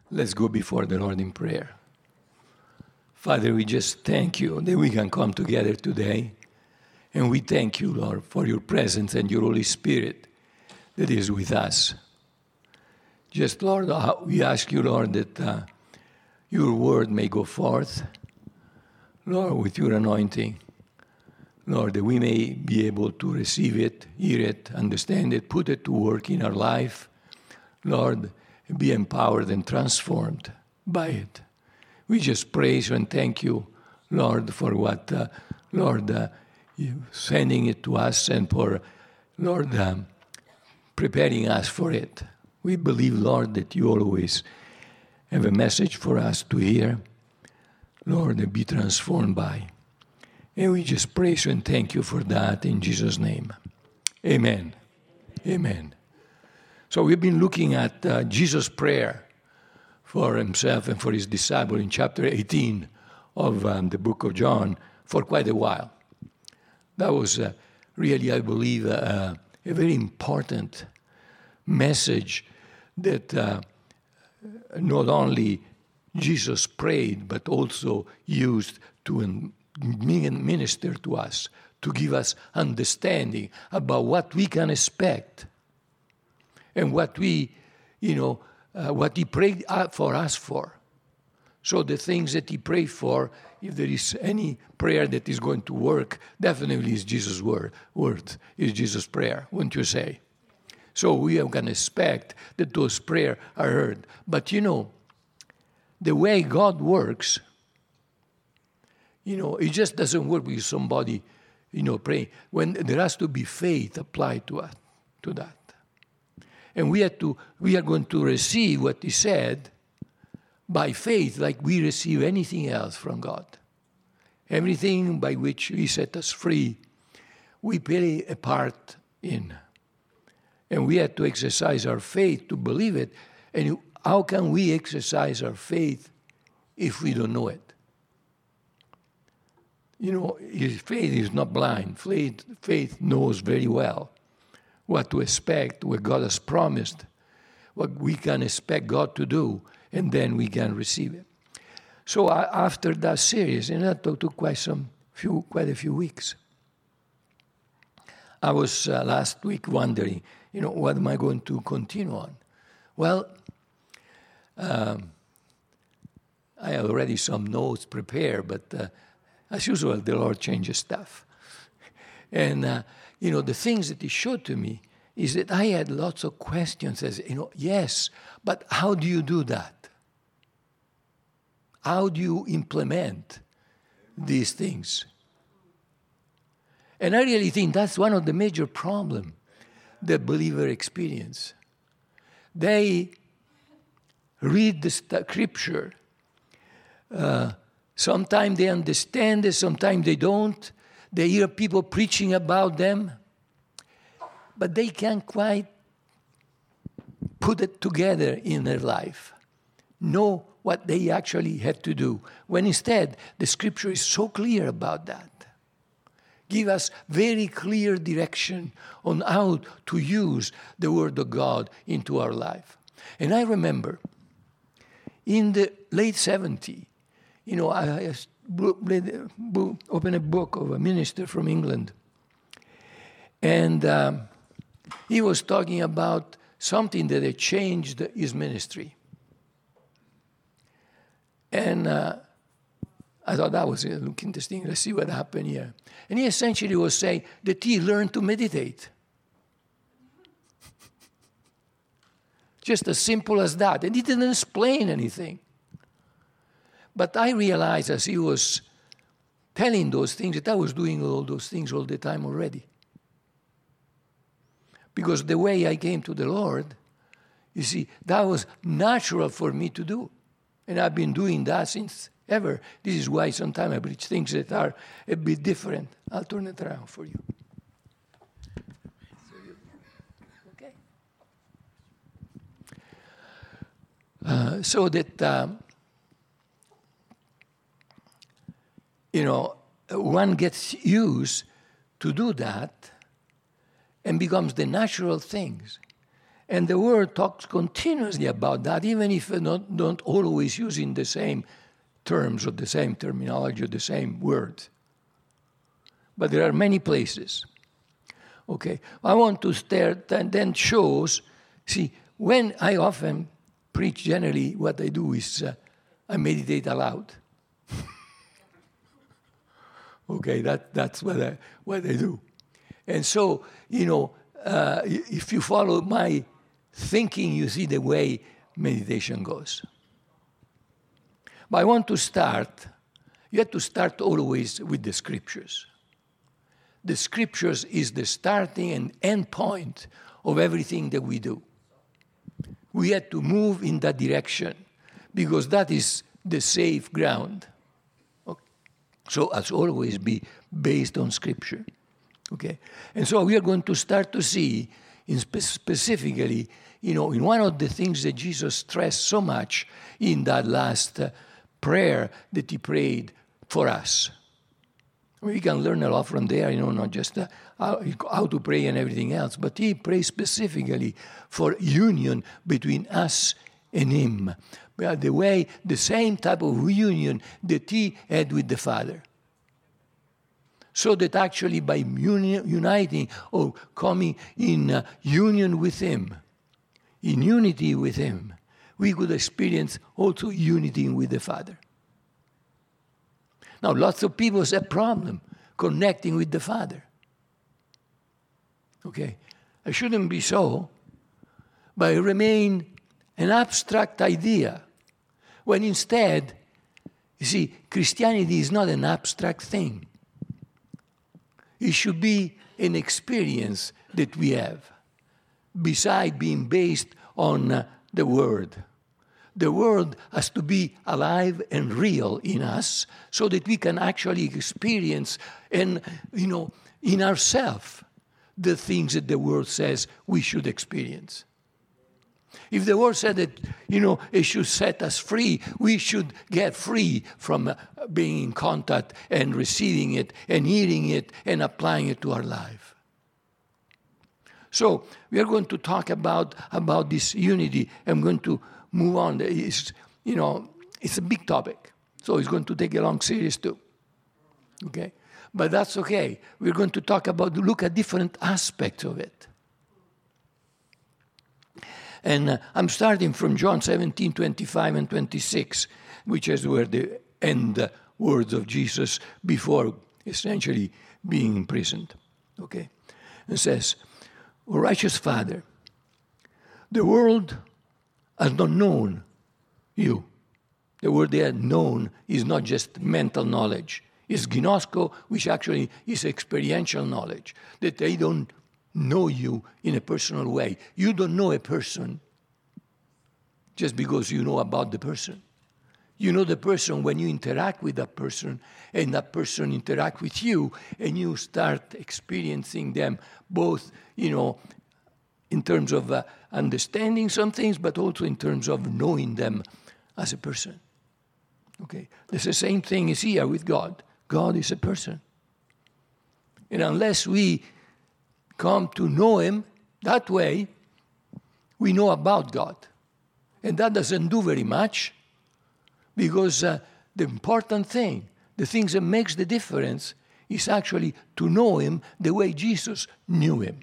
Let's go before the Lord in prayer. Father, we just thank you that we can come together today. And we thank you, Lord, for your presence and your Holy Spirit that is with us. Just, Lord, we ask you, Lord, that your word may go forth, Lord, with your anointing. Lord, that we may be able to receive it, hear it, understand it, put it to work in our life. Lord, be empowered and transformed by it. We just praise you and thank you, Lord, for what, Lord, you sending it to us and for, Lord, preparing us for it. We believe, Lord, that you always have a message for us to hear, Lord, and be transformed by. And we just praise you and thank you for that in Jesus' name. Amen. Amen. So we've been looking at Jesus' prayer for himself and for his disciple in chapter 18 of the book of John for quite a while. That was really, I believe, a very important message that not only Jesus prayed, but also used to minister to us, to give us understanding about what we can expect and what we, what he prayed for us for. So the things that he prayed for, if there is any prayer that is going to work, definitely is Jesus' word is Jesus' prayer, wouldn't you say? So we can expect that those prayers are heard. But the way God works, it just doesn't work with somebody, praying. When there has to be faith applied to that. And we are going to receive what he said by faith, like we receive anything else from God. Everything by which he set us free, we play a part in. And we have to exercise our faith to believe it. And how can we exercise our faith if we don't know it? His faith is not blind. Faith knows very well what to expect, what God has promised, what we can expect God to do, and then we can receive it. So after that series, and that took quite a few weeks, I was last week wondering, what am I going to continue on? Well, I have already some notes prepared, but as usual, the Lord changes stuff. And, the things that he showed to me is that I had lots of questions as, yes, but how do you do that? How do you implement these things? And I really think that's one of the major problems that believers experience. They read the scripture. Sometimes they understand it, sometimes they don't. They hear people preaching about them, but they can't quite put it together in their life, know what they actually had to do, when instead the scripture is so clear about that. Give us very clear direction on how to use the Word of God into our life. And I remember in the late 70s, I opened a book of a minister from England. And he was talking about something that had changed his ministry. And I thought that was look interesting. Let's see what happened here. And he essentially was saying that he learned to meditate. Just as simple as that. And he didn't explain anything. But I realized as he was telling those things that I was doing all those things all the time already. Because the way I came to the Lord, you see, that was natural for me to do. And I've been doing that since ever. This is why sometimes I preach things that are a bit different. I'll turn it around for you. Okay. So that, one gets used to do that and becomes the natural things. And the Word talks continuously about that, even if don't always using the same terms or the same terminology or the same words. But there are many places. Okay, I want to start and then shows, see, when I often preach, generally what I do is I meditate aloud. Okay, that's what I do. And so, if you follow my thinking, you see the way meditation goes. But I want to start, you have to start always with the Scriptures. The Scriptures is the starting and end point of everything that we do. We have to move in that direction because that is the safe ground. Okay. So as always be based on Scripture. Okay, and so we are going to start to see, specifically, in one of the things that Jesus stressed so much in that last prayer that he prayed for us. We can learn a lot from there, not just how to pray and everything else, but he prayed specifically for union between us and him. The same type of union that he had with the Father. So that actually by uniting or coming in union with him, in unity with him, we could experience also unity with the Father. Now, lots of people have a problem connecting with the Father. Okay, it shouldn't be so, but it remains an abstract idea, when instead, you see, Christianity is not an abstract thing. It should be an experience that we have, beside being based on the Word. The Word has to be alive and real in us so that we can actually experience and, in ourselves, the things that the Word says we should experience. If the Word said that, it should set us free, we should get free from being in contact and receiving it and hearing it and applying it to our life. So we are going to talk about this unity. I'm going to move on. It's a big topic, so it's going to take a long series too. Okay, but that's okay. We're going to look at different aspects of it. And I'm starting from John 17, 25 and 26, which is where the end words of Jesus before essentially being imprisoned. Okay? It says, "O righteous Father, the world has not known you." The word there, known, is not just mental knowledge. It's ginosko, which actually is experiential knowledge, that they don't know you in a personal way. You don't know a person just because you know about the person. You know the person when you interact with that person, and that person interact with you, and you start experiencing them both, in terms of understanding some things, but also in terms of knowing them as a person. Okay, it's the same thing is here with God. God is a person. And unless we come to know him that way, we know about God. And that doesn't do very much, because the important thing, the things that makes the difference, is actually to know him the way Jesus knew him.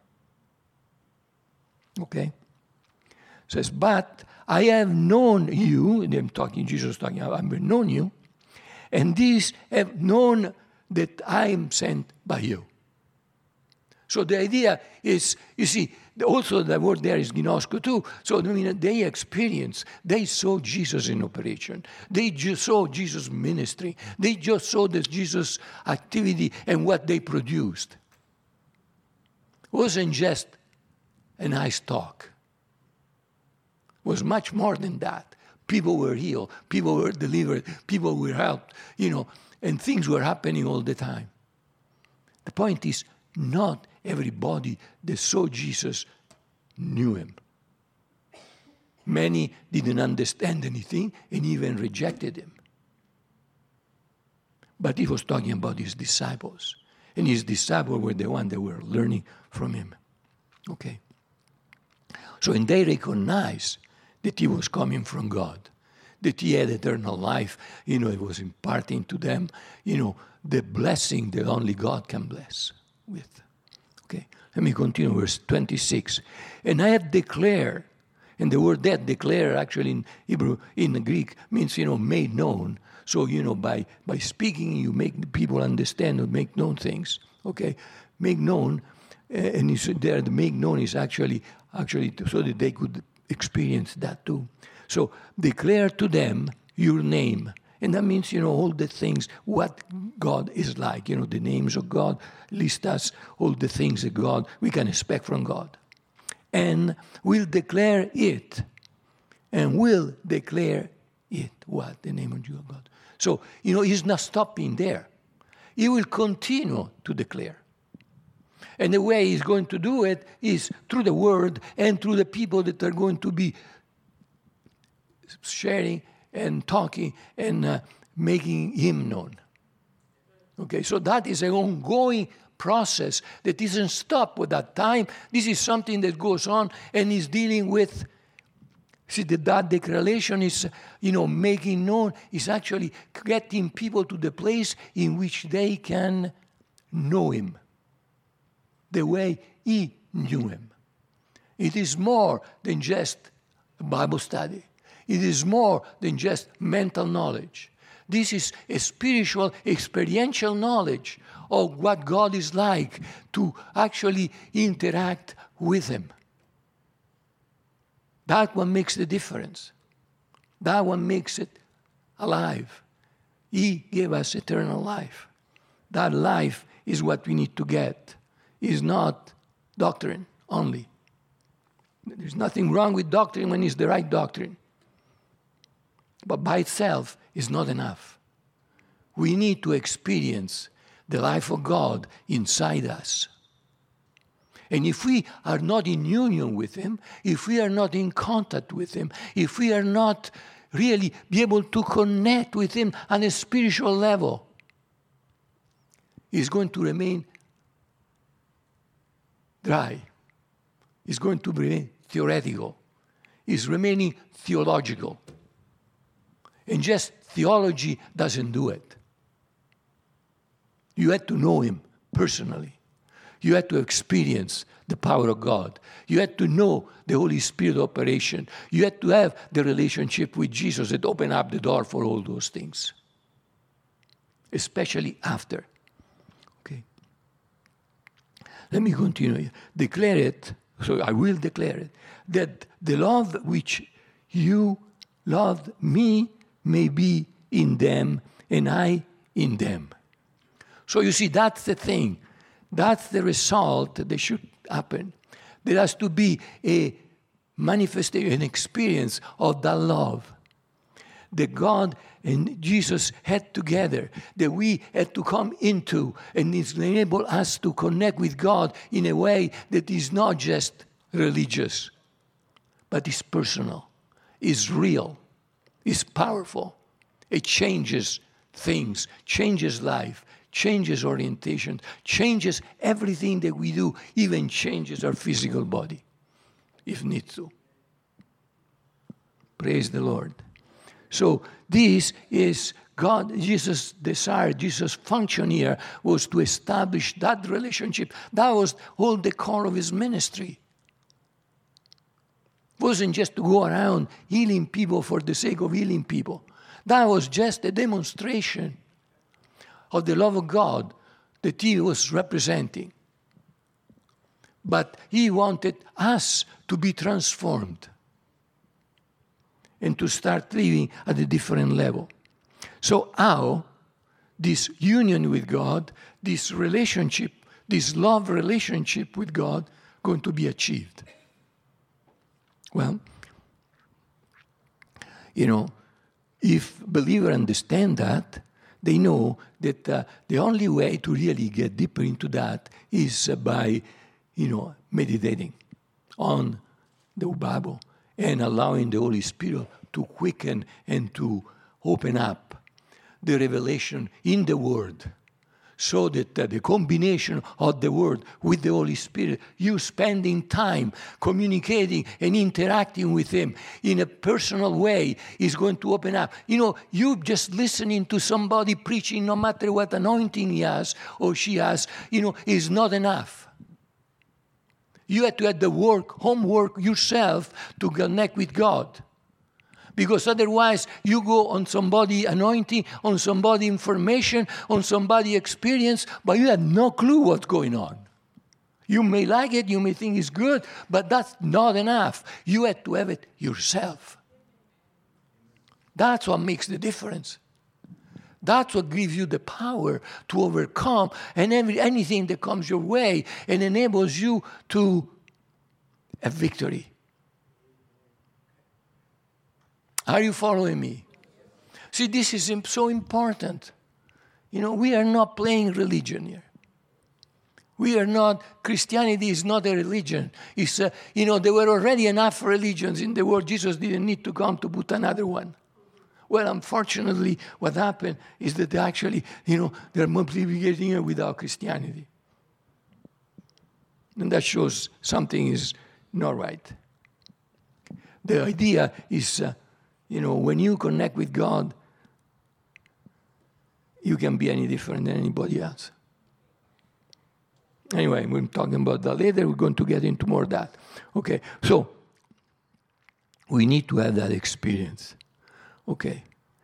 Okay? It says, "But I have known you," and Jesus talking, "I have known you, and these have known that I am sent by you." So the idea is, you see, also the word there is ginosko too. So they saw Jesus in operation. They just saw Jesus' ministry. They just saw the Jesus' activity and what they produced. It wasn't just a nice talk. It was much more than that. People were healed. People were delivered. People were helped, and things were happening all the time. The point is, not everybody that saw Jesus knew him. Many didn't understand anything and even rejected him. But he was talking about his disciples. And his disciples were the ones that were learning from him. Okay. So, and they recognized that he was coming from God, that he had eternal life. It was imparting to them, the blessing that only God can bless with. Okay, let me continue, verse 26. And I have declared, and the word that declare actually in Hebrew, in the Greek, means, made known. So, by speaking, you make people understand or make known things. Okay, make known, and you said there, the make known is actually so that they could experience that too. So, declare to them your name. And that means, all the things, what God is like. The names of God list us, all the things that we can expect from God. And will declare it. And will declare it. What? The name of God. So, he's not stopping there. He will continue to declare. And the way he's going to do it is through the word and through the people that are going to be sharing and talking and making him known. Okay, so that is an ongoing process that doesn't stop with that time. This is something that goes on and is dealing with. See, that declaration is, making known, is actually getting people to the place in which they can know him the way he knew him. It is more than just a Bible study. It is more than just mental knowledge. This is a spiritual, experiential knowledge of what God is like to actually interact with him. That one makes the difference. That one makes it alive. He gave us eternal life. That life is what we need to get. It's not doctrine only. There's nothing wrong with doctrine when it's the right doctrine. But by itself is not enough. We need to experience the life of God inside us. And if we are not in union with him, if we are not in contact with him, if we are not really be able to connect with him on a spiritual level, he's going to remain dry. He's going to remain theoretical. He's remaining theological. And just theology doesn't do it. You had to know him personally. You had to experience the power of God. You had to know the Holy Spirit operation. You had to have the relationship with Jesus that opened up the door for all those things. Especially after. Okay. Let me continue. Declare it, so I will declare it, that the love which you loved me may be in them and I in them. So you see, that's the thing. That's the result that should happen. There has to be a manifestation, an experience of that love that God and Jesus had together, that we had to come into, and it's enable us to connect with God in a way that is not just religious, but is personal, is real, is powerful. It changes things, changes life, changes orientation, changes everything that we do, even changes our physical body, if need to. Praise the Lord. So this is God, Jesus' desire, Jesus' function here was to establish that relationship. That was all the core of his ministry. It wasn't just to go around healing people for the sake of healing people. That was just a demonstration of the love of God that he was representing. But he wanted us to be transformed and to start living at a different level. So how this union with God, this relationship, this love relationship with God going to be achieved? Well, if believers understand that, they know that the only way to really get deeper into that is by, meditating on the Bible and allowing the Holy Spirit to quicken and to open up the revelation in the Word so that the combination of the Word with the Holy Spirit, you spending time communicating and interacting with Him in a personal way is going to open up. You just listening to somebody preaching, no matter what anointing he has or she has, is not enough. You have to have the homework yourself to connect with God. Because otherwise, you go on somebody anointing, on somebody information, on somebody experience, but you have no clue what's going on. You may like it, you may think it's good, but that's not enough. You have to have it yourself. That's what makes the difference. That's what gives you the power to overcome anything that comes your way and enables you to have victory. Are you following me? See, this is so important. We are not playing religion here. Christianity is not a religion. It's, there were already enough religions in the world. Jesus didn't need to come to put another one. Well, unfortunately, what happened is that actually, they're multiplicating without Christianity. And that shows something is not right. The idea is, when you connect with God, you can be any different than anybody else. Anyway, we're talking about that later. We're going to get into more of that. Okay, so we need to have that experience. Okay.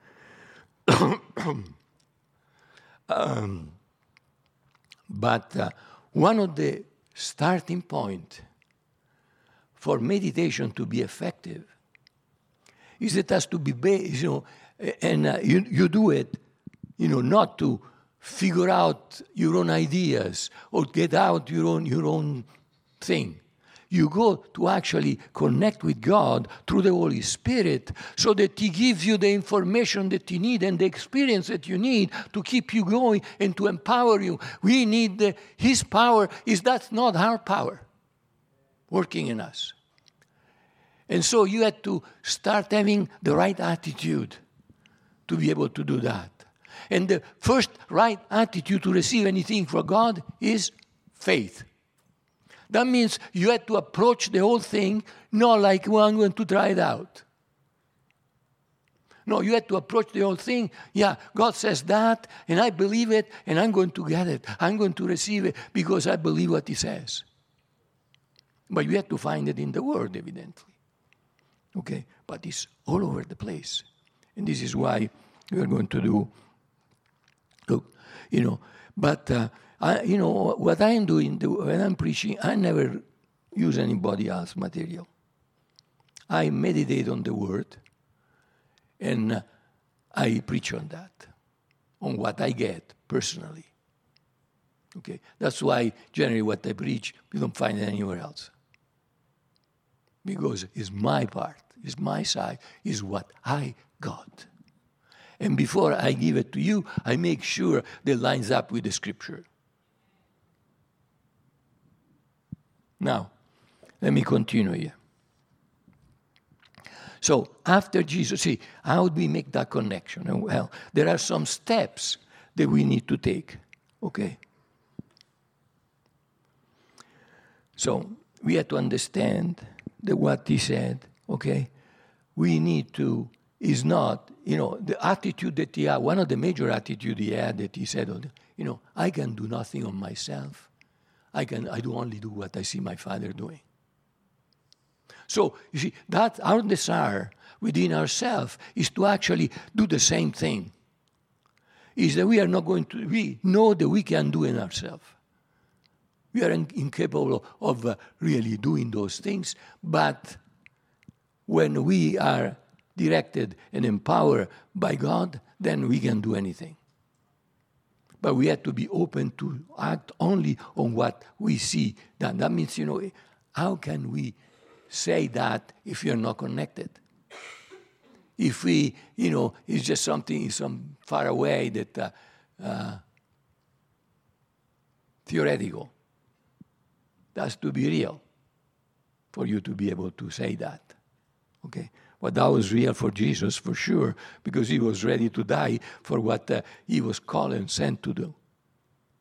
But one of the starting points for meditation to be effective is it has to be based, and you do it, not to figure out your own ideas or get out your own thing. You go to actually connect with God through the Holy Spirit so that He gives you the information that you need and the experience that you need to keep you going and to empower you. We need His power. That's not our power working in us. And so you have to start having the right attitude to be able to do that. And the first right attitude to receive anything from God is faith. That means you have to approach the whole thing not like, well, I'm going to try it out. No, you have to approach the whole thing. Yeah, God says that, and I believe it, and I'm going to get it. I'm going to receive it because I believe what He says. But you have to find it in the Word, evidently. Okay, but it's all over the place. And this is why we are going to do, but, what I'm doing, when I'm preaching, I never use anybody else's material. I meditate on the Word, and I preach on that, on what I get personally. Okay, that's why generally what I preach, you don't find it anywhere else. Because it's my part, it's my side, it's what I got. And before I give it to you, I make sure that it lines up with the Scripture. Now, let me continue here. So, after Jesus, see, how do we make that connection? Well, there are some steps that we need to take, okay? So, we have to understand that what He said, okay? We need to, is not, the attitude that He had, one of the major attitudes He had that He said, I can do nothing on myself. I do only do what I see my Father doing. So, you see, that our desire within ourselves is to actually do the same thing. Is that we are not going to, we know that we can do it ourselves. We are incapable of really doing those things, but when we are directed and empowered by God, then we can do anything. But we have to be open to act only on what we see. That means, how can we say that if you're not connected? If we, it's just something some far away that theoretical. That's to be real for you to be able to say that. Okay? But that was real for Jesus, for sure, because He was ready to die for what He was called and sent to do.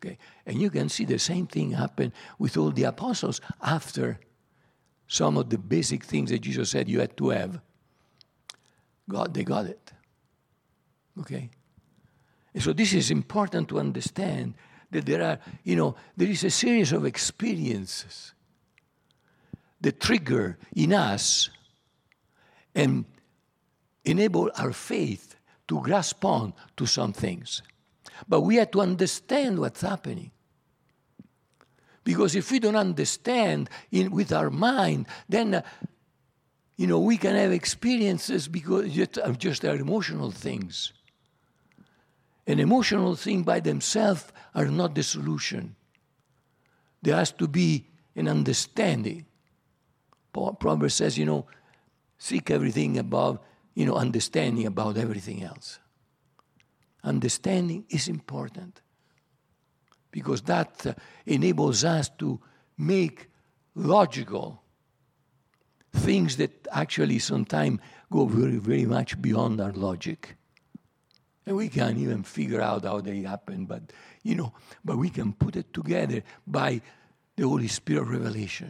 Okay? And you can see the same thing happen with all the apostles after some of the basic things that Jesus said you had to have. They got it. Okay? And so this is important to understand that there is a series of experiences that trigger in us and enable our faith to grasp on to some things. But we have to understand what's happening. Because if we don't understand with our mind, then we can have experiences because just are emotional things. And emotional things by themselves are not the solution. There has to be an understanding. Proverbs says, seek everything above, understanding about everything else. Understanding is important because that enables us to make logical things that actually sometimes go very, very much beyond our logic. And we can't even figure out how they happen, but we can put it together by the Holy Spirit revelation.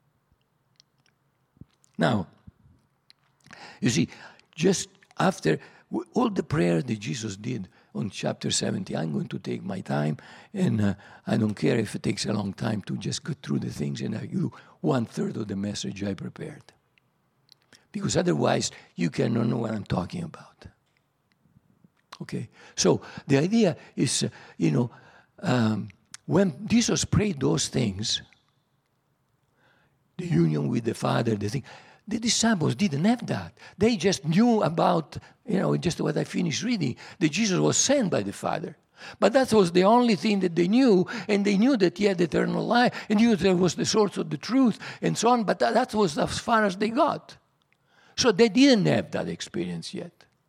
Now, you see, just after all the prayer that Jesus did on chapter 70, I'm going to take my time, and I don't care if it takes a long time to just go through the things, and I do 1/3 of the message I prepared. Because otherwise, you cannot know what I'm talking about. Okay? So the idea is, when Jesus prayed those things, the union with the Father, the disciples didn't have that. They just knew about, just what I finished reading, that Jesus was sent by the Father. But that was the only thing that they knew, and they knew that he had eternal life, and knew that was the source of the truth, and so on, but that was as far as they got. So they didn't have that experience yet.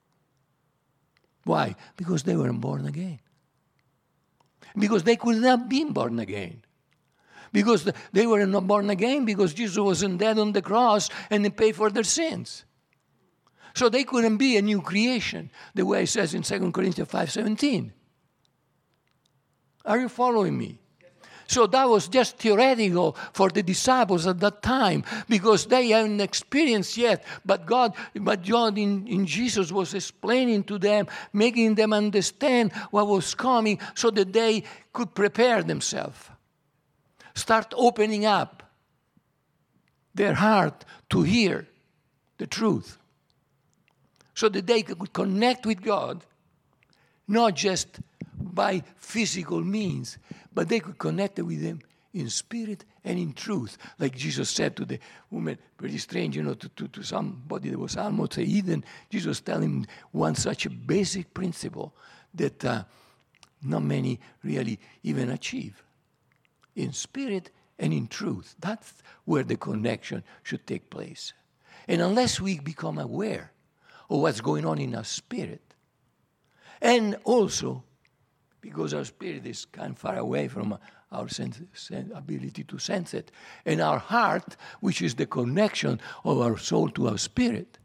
Why? Because they weren't born again. Because they could not have been born again. Because they were not born again because Jesus wasn't dead on the cross and he paid for their sins. So they couldn't be a new creation, the way it says in 2 Corinthians 5:17. Are you following me? So that was just theoretical for the disciples at that time because they hadn't experienced yet. But God in Jesus was explaining to them, making them understand what was coming so that they could prepare themselves. Start opening up their heart to hear the truth so that they could connect with God, not just by physical means, but they could connect with him in spirit and in truth. Like Jesus said to the woman, pretty strange, to somebody that was almost a heathen, Jesus telling him one such a basic principle that not many really even achieve. In spirit and in truth. That's where the connection should take place. And unless we become aware of what's going on in our spirit, and also because our spirit is kind of far away from our ability to sense it, and our heart, which is the connection of our soul to our spirit,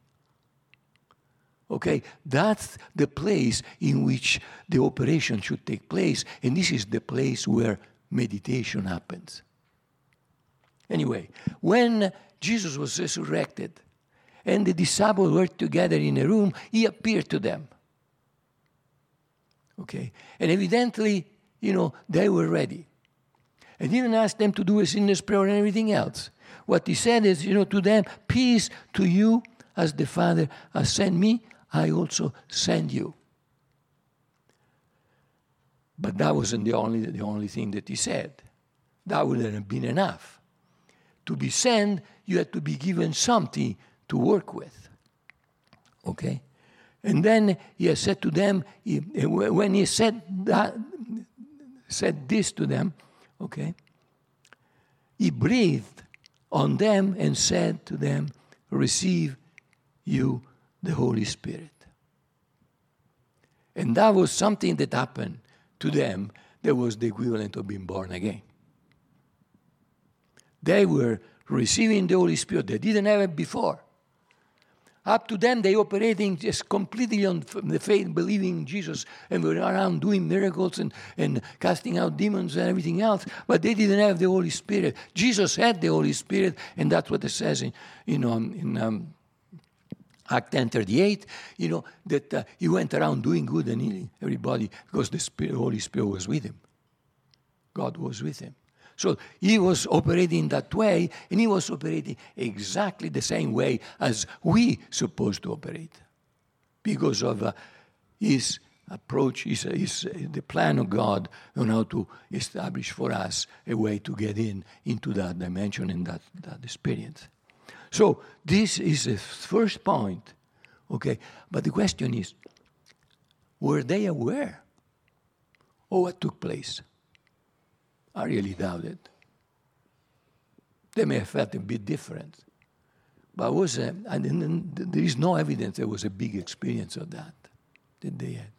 okay, that's the place in which the operation should take place, and this is the place where meditation happens. Anyway, when Jesus was resurrected and the disciples were together in a room, he appeared to them. Okay? And evidently, they were ready. And he didn't ask them to do a sinner's prayer and everything else. What he said is, to them, peace to you as the Father has sent me, I also send you. But that wasn't the only thing that he said. That wouldn't have been enough. To be sent, you had to be given something to work with. Okay? And then he has said to them, when he said this to them, okay, he breathed on them and said to them, receive you the Holy Spirit. And that was something that happened to them that was the equivalent of being born again. They were receiving the Holy Spirit. They didn't have it before. Up to then, they operating just completely on the faith, believing in Jesus, and were around doing miracles and casting out demons and everything else. But they didn't have the Holy Spirit. Jesus had the Holy Spirit, and that's what it says in Act 10:38. That he went around doing good and healing everybody because the Holy Spirit was with him. God was with him. So he was operating that way, and he was operating exactly the same way as we supposed to operate, because of his approach, the plan of God on how to establish for us a way to get into that dimension and that experience. So this is the first point, okay? But the question is, were they aware of what took place? I really doubt it. They may have felt a bit different. But there is no evidence there was a big experience of that they had.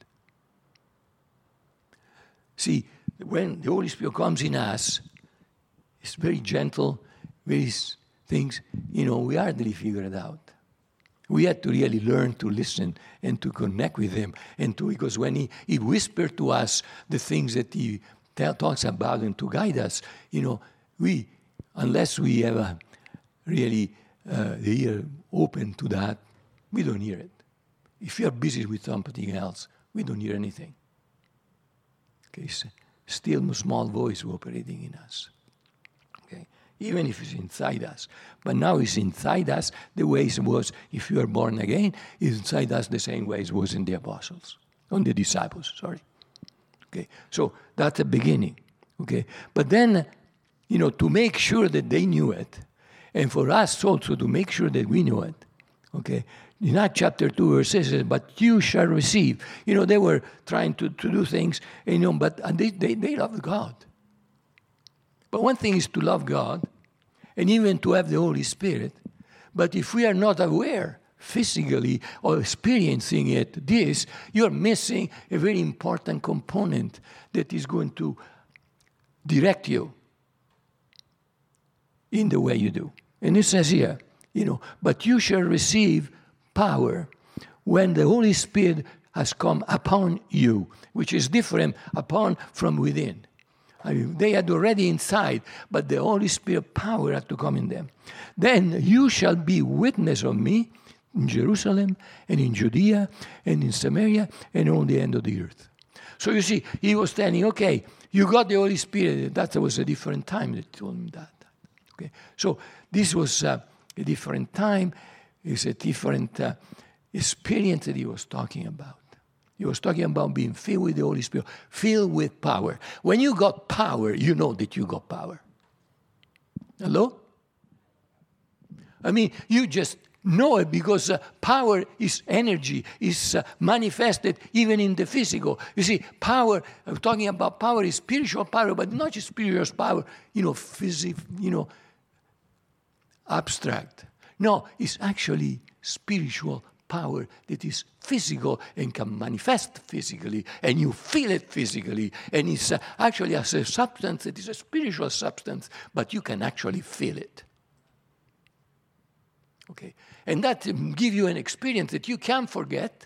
See, when the Holy Spirit comes in us, it's very gentle, things, we hardly figure it out. We had to really learn to listen and to connect with him, because when he whispered to us the things that he talks about and to guide us, unless we have really the ear open to that, we don't hear it. If you are busy with something else, we don't hear anything. Okay, still small voice operating in us. Okay, even if it's inside us. But now it's inside us the way it was if you are born again, it's inside us the same way it was in the disciples, sorry. Okay, so that's the beginning. Okay, but then, to make sure that they knew it, and for us also to make sure that we knew it. Okay, in Acts chapter 2, verse 6 says, "But you shall receive." They were trying to do things, but they loved God. But one thing is to love God, and even to have the Holy Spirit. But if we are not aware physically or experiencing you're missing a very important component that is going to direct you in the way you do. And it says here, "But you shall receive power when the Holy Spirit has come upon you," which is different upon from within. They had already inside, but the Holy Spirit power had to come in them. "Then you shall be witness of me in Jerusalem and in Judea and in Samaria and on the end of the earth." So you see, he was telling, okay, you got the Holy Spirit. That was a different time that told him that. Okay, so this was a different time. It's a different experience that he was talking about. He was talking about being filled with the Holy Spirit, filled with power. When you got power, you know that you got power. Hello? You just know it because power is energy, is manifested even in the physical. You see, power, I'm talking about power is spiritual power, but not just spiritual power, abstract. No, it's actually spiritual power that is physical and can manifest physically, and you feel it physically, and it's actually as a substance, it is a spiritual substance, but you can actually feel it. Okay, and that gives you an experience that you can't forget.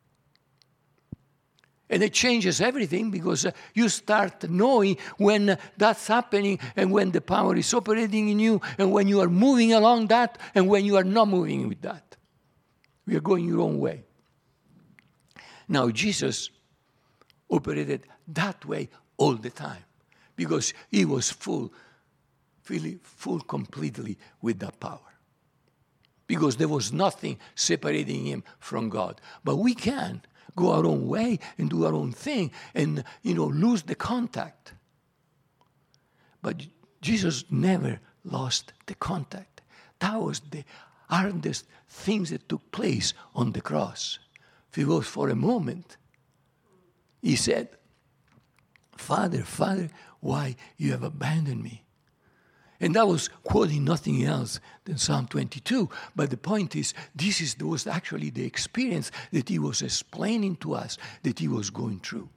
And it changes everything because you start knowing when that's happening and when the power is operating in you and when you are moving along that and when you are not moving with that. We are going your own way. Now, Jesus operated that way all the time because he was full completely with that power. Because there was nothing separating him from God. But we can go our own way and do our own thing and, lose the contact. But Jesus never lost the contact. That was the hardest things that took place on the cross. Because for a moment, he said, Father, Father, why you have abandoned me? And that was quoting nothing else than Psalm 22. But the point is, this was actually the experience that he was explaining to us that he was going through.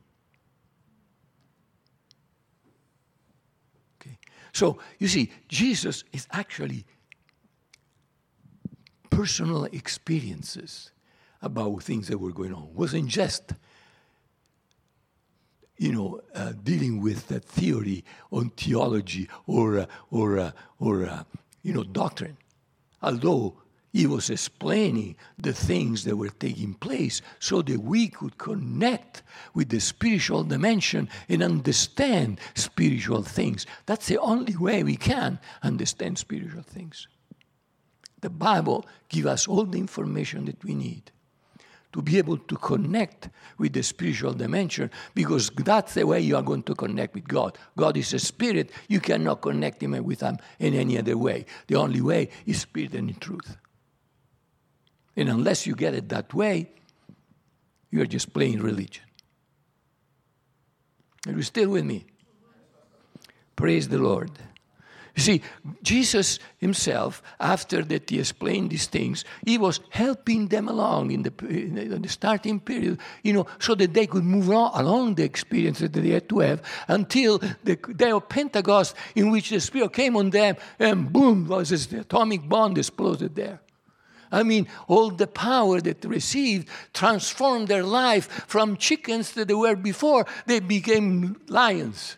Okay. So, you see, Jesus is actually personal experiences about things that were going on. It wasn't just, dealing with the theory on theology or doctrine. Although he was explaining the things that were taking place so that we could connect with the spiritual dimension and understand spiritual things. That's the only way we can understand spiritual things. The Bible gives us all the information that we need to be able to connect with the spiritual dimension, because that's the way you are going to connect with God. God is a spirit. You cannot connect him with him in any other way. The only way is spirit and in truth. And unless you get it that way, you are just playing religion. Are you still with me? Praise the Lord. You see, Jesus himself, after that he explained these things, he was helping them along in the starting period, so that they could move on along the experience that they had to have until the day of Pentecost, in which the Spirit came on them, and boom, was the atomic bomb exploded there. I mean, all the power that they received transformed their life from chickens that they were before. They became lions.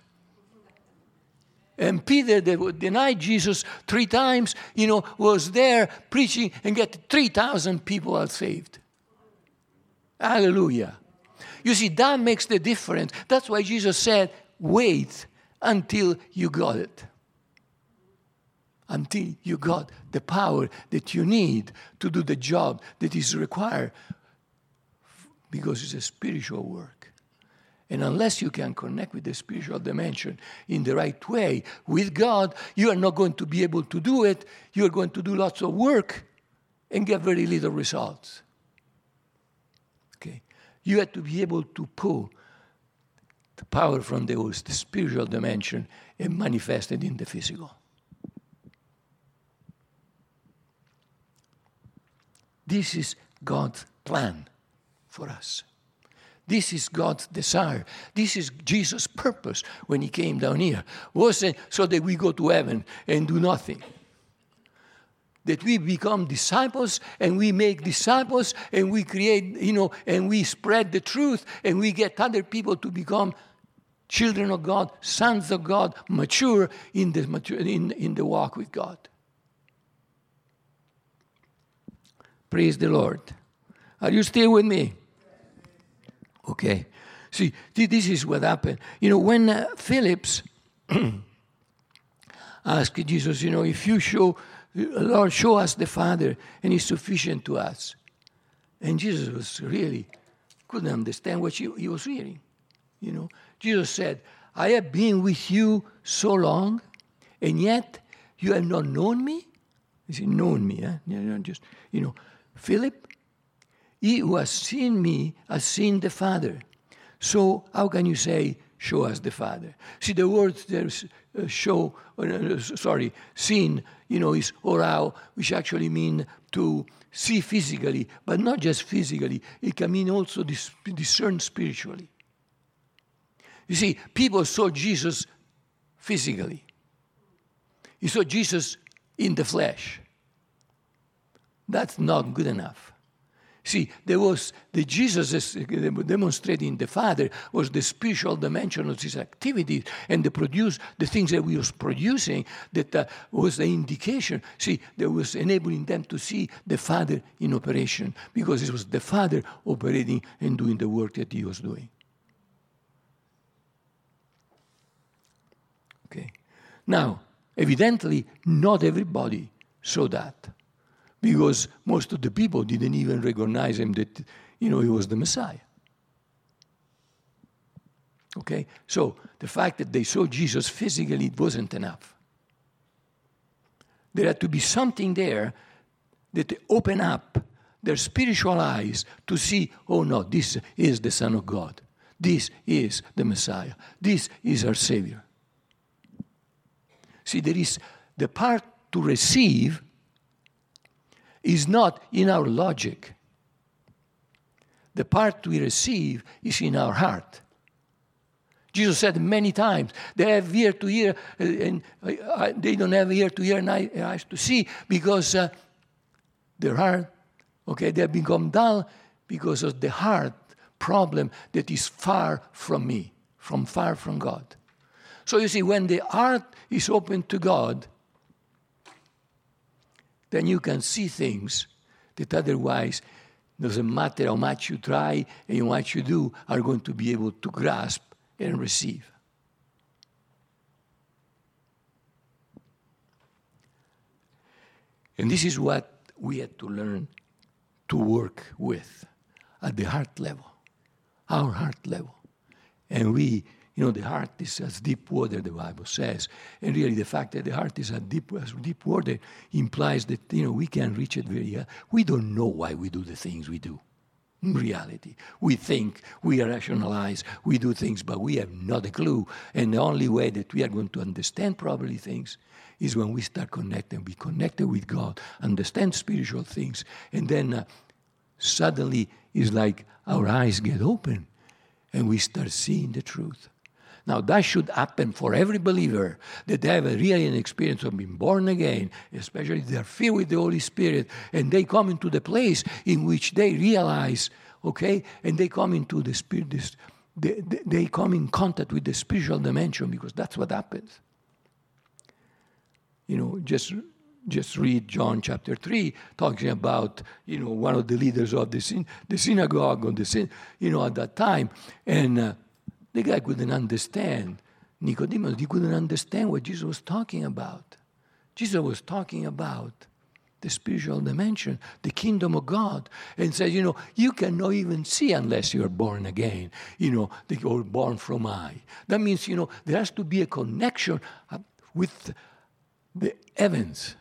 And Peter, that denied Jesus 3 times, was there preaching and get 3,000 people are saved. Hallelujah. You see, that makes the difference. That's why Jesus said, wait until you got it. Until you got the power that you need to do the job that is required, because it's a spiritual work. And unless you can connect with the spiritual dimension in the right way with God, you are not going to be able to do it. You are going to do lots of work and get very little results. Okay? You have to be able to pull the power from the spiritual dimension and manifest it in the physical. This is God's plan for us. This is God's desire. This is Jesus' purpose when he came down here. Wasn't so that we go to heaven and do nothing. That we become disciples and we make disciples and we create, and we spread the truth and we get other people to become children of God, sons of God, mature in the walk with God. Praise the Lord. Are you still with me? Okay. See, this is what happened. When Philip asked Jesus, if you Lord, show us the Father, and it's sufficient to us. And Jesus was really, couldn't understand what he was hearing. Jesus said, I have been with you so long, and yet you have not known me? He said, known me, huh? Philip, he who has seen me has seen the Father. So how can you say, show us the Father? See, the word there's seen, is orao, which actually mean to see physically, but not just physically. It can mean also discern spiritually. You see, people saw Jesus physically. He saw Jesus in the flesh. That's not good enough. See, there was the Jesus demonstrating the Father was the spiritual dimension of his activities, and the things that he was producing that was the indication. See, that was enabling them to see the Father in operation, because it was the Father operating and doing the work that he was doing. Okay. Now, evidently, not everybody saw that. Because most of the people didn't even recognize him that, he was the Messiah. Okay? So the fact that they saw Jesus physically, it wasn't enough. There had to be something there that opened up their spiritual eyes to see, oh no, this is the Son of God. This is the Messiah. This is our Savior. See, there is the part to receive is not in our logic. The part we receive is in our heart. Jesus said many times, they have ear to hear, and they don't have ear to hear and eyes to see, because Their heart, okay, they have become dull because of the heart problem that is far from me, far from God. So you see, when the heart is open to God, then you can see things that otherwise, doesn't matter how much you try and how much you do, are going to be able to grasp and receive. And this is what we had to learn to work with at the heart level, our heart level. And we, the heart is as deep water, the Bible says. And really the fact that the heart is as deep water implies that, we can reach it very high. We don't know why we do the things we do. In reality, we think, we rationalize, we do things, but we have not a clue. And the only way that we are going to understand properly things is when we start connecting, be connected with God, understand spiritual things, and then suddenly it's like our eyes get open and we start seeing the truth. Now that should happen for every believer, that they have really an experience of being born again, especially if they are filled with the Holy Spirit, and they come into the place in which they realize, okay, and they come into the spirit, they come in contact with the spiritual dimension, because that's what happens. Just read John chapter 3, talking about, one of the leaders of the synagogue at that time. And the guy couldn't understand. Nicodemus, he couldn't understand what Jesus was talking about. Jesus was talking about the spiritual dimension, the kingdom of God. And says, you cannot even see unless you are born again, or born from eye. That means, there has to be a connection with the heavens,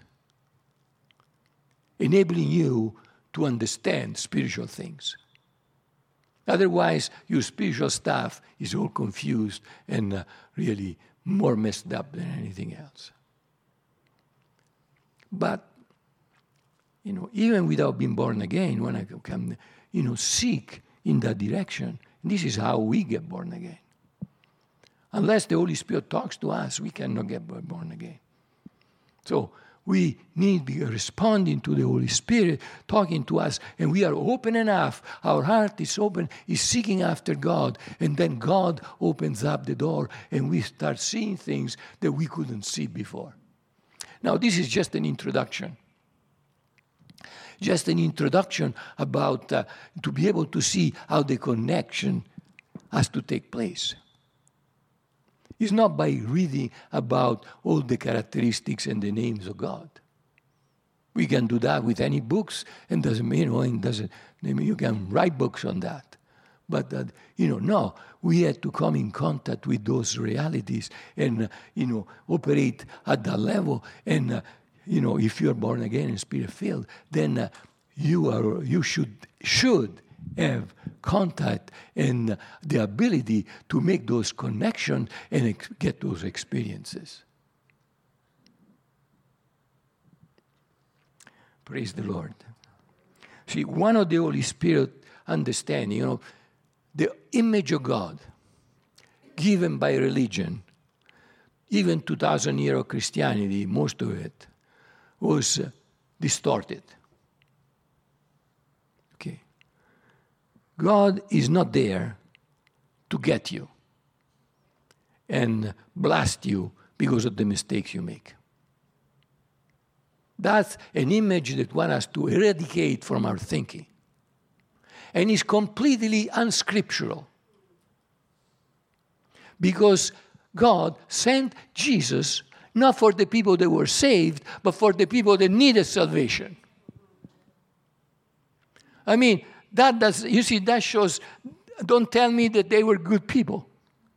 enabling you to understand spiritual things. Otherwise, your spiritual stuff is all confused and really more messed up than anything else. But, even without being born again, when I can, seek in that direction, this is how we get born again. Unless the Holy Spirit talks to us, we cannot get born again. So we need to be responding to the Holy Spirit talking to us, and we are open enough. Our heart is open, is seeking after God, and then God opens up the door, and we start seeing things that we couldn't see before. Now, this is just an introduction. Just an introduction about to be able to see how the connection has to take place. It's not by reading about all the characteristics and the names of God. We can do that with any books, and you can write books on that. But, no, we had to come in contact with those realities and, operate at that level. And, if you're born again and spirit-filled, then you should have contact and the ability to make those connections and get those experiences. Praise the Lord. See, one of the Holy Spirit understanding, the image of God given by religion, even 2,000 years of Christianity, most of it was distorted. Okay. God is not there to get you and blast you because of the mistakes you make. That's an image that one has to eradicate from our thinking. And is completely unscriptural. Because God sent Jesus not for the people that were saved, but for the people that needed salvation. I mean, that shows, don't tell me that they were good people.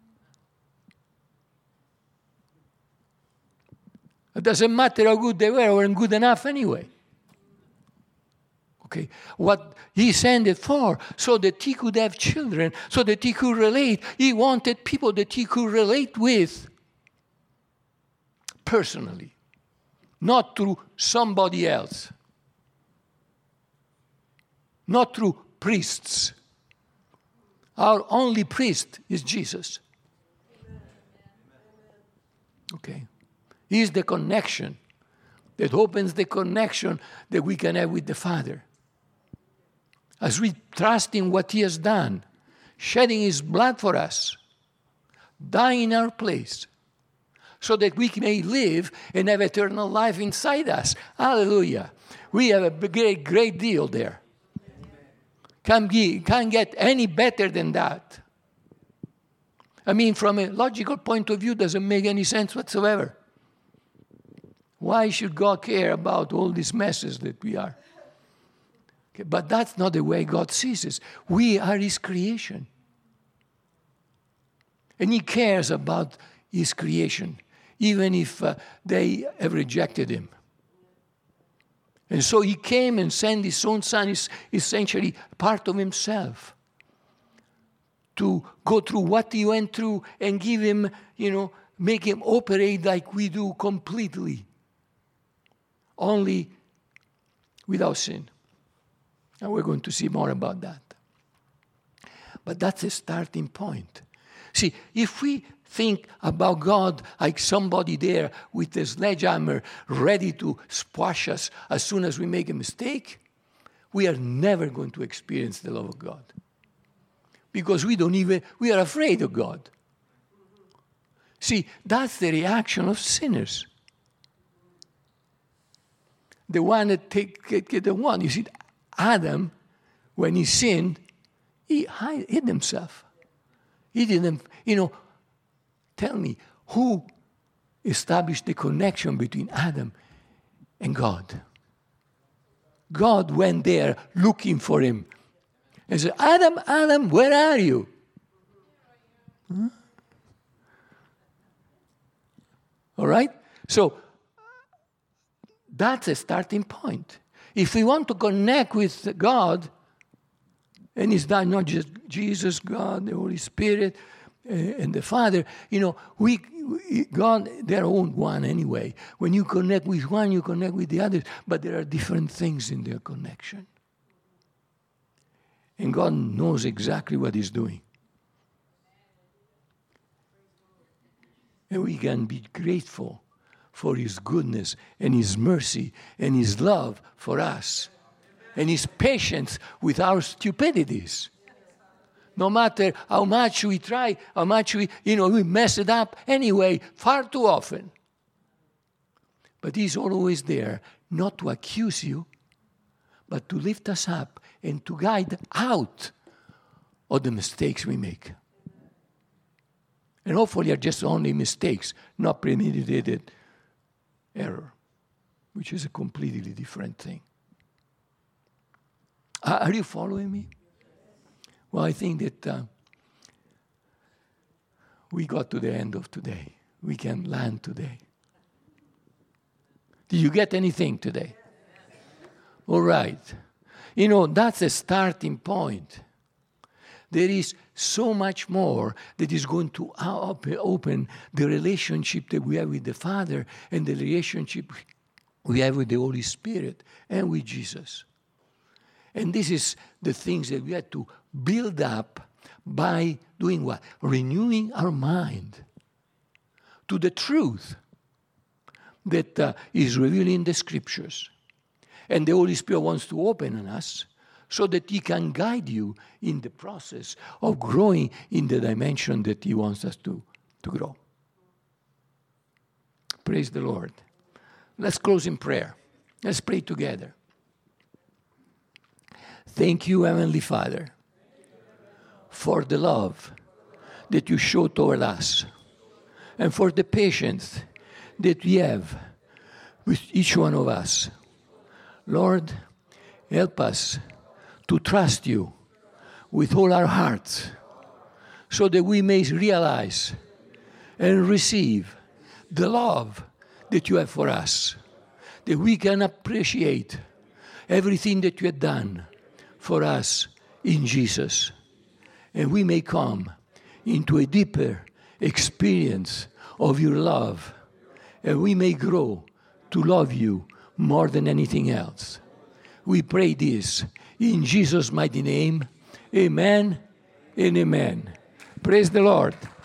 It doesn't matter how good they weren't good enough anyway. Okay, what he sent it for, so that he could have children, so that he could relate. He wanted people that he could relate with personally, not through somebody else, not through priests. Our only priest is Jesus. Okay, he is the connection that opens the connection that we can have with the Father. As we trust in what He has done, shedding His blood for us, dying in our place, so that we may live and have eternal life inside us. Hallelujah. We have a great deal there. Can't get any better than that. I mean, from a logical point of view, doesn't make any sense whatsoever. Why should God care about all these messes that we are? Okay, but that's not the way God sees us. We are His creation. And He cares about His creation, even if they have rejected Him. And so He came and sent His own Son, is essentially part of Himself, to go through what He went through and give Him, make Him operate like we do completely, only without sin. And we're going to see more about that. But that's a starting point. See, if we think about God like somebody there with a sledgehammer ready to squash us as soon as we make a mistake, we are never going to experience the love of God. Because we are afraid of God. See, that's the reaction of sinners. The one that you see, Adam, when he sinned, he hid himself. He didn't, tell me, who established the connection between Adam and God? God went there looking for him and said, Adam, Adam, where are you? Huh? All right? So that's a starting point. If we want to connect with God, and it's not just Jesus, God, the Holy Spirit, and the Father, God, they're all one anyway. When you connect with one, you connect with the others, but there are different things in their connection. And God knows exactly what He's doing. And we can be grateful for His goodness and His mercy and His love for us and His patience with our stupidities. No matter how much we try, how much we mess it up anyway, far too often. But He's always there, not to accuse you, but to lift us up and to guide out of the mistakes we make. And hopefully are just only mistakes, not premeditated error, which is a completely different thing. Are you following me? Well, I think that we got to the end of today. We can land today. Did you get anything today? All right. That's a starting point. There is so much more that is going to open the relationship that we have with the Father and the relationship we have with the Holy Spirit and with Jesus. And this is the things that we have to build up by doing what? Renewing our mind to the truth that is revealed in the Scriptures. And the Holy Spirit wants to open on us so that He can guide you in the process of growing in the dimension that He wants us to grow. Praise the Lord. Let's close in prayer. Let's pray together. Thank you, Heavenly Father, for the love that you show toward us and for the patience that we have with each one of us. Lord, help us to trust you with all our hearts so that we may realize and receive the love that you have for us, that we can appreciate everything that you have done for us in Jesus, and we may come into a deeper experience of your love, and we may grow to love you more than anything else. We pray this in Jesus' mighty name. Amen and amen. Praise the Lord.